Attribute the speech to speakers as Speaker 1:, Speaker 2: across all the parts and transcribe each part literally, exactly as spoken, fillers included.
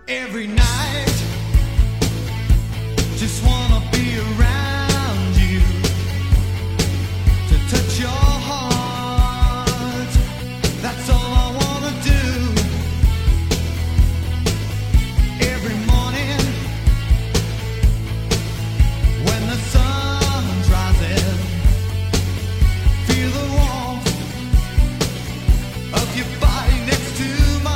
Speaker 1: Every night, just wanna be around you, to touch your heart, that's all I wanna do. Every morning, when the sun's rising, feel the warmth of your body next to mine.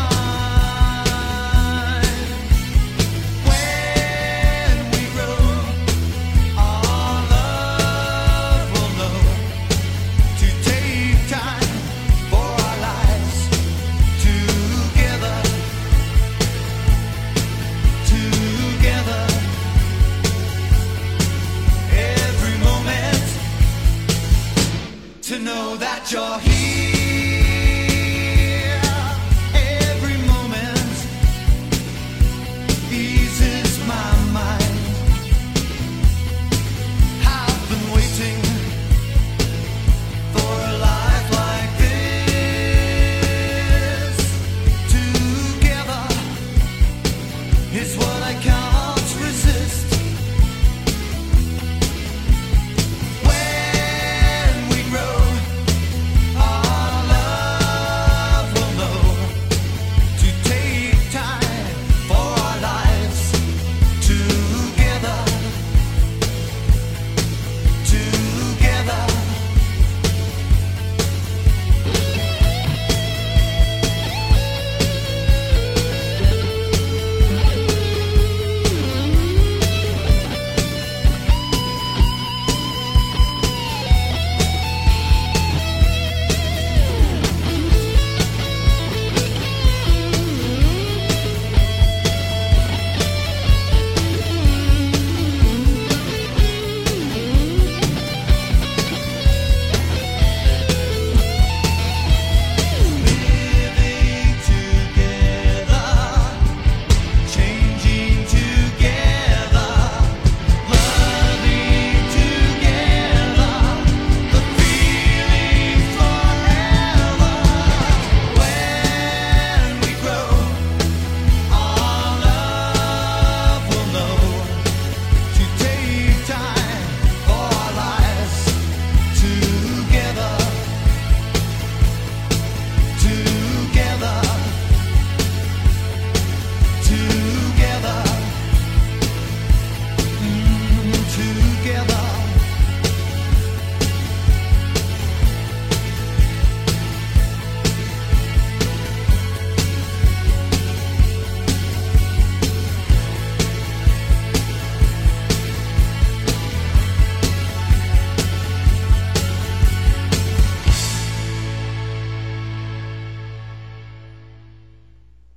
Speaker 1: To know that you're here, every moment eases my mind. I've been waiting for a life like this. Together is what I count.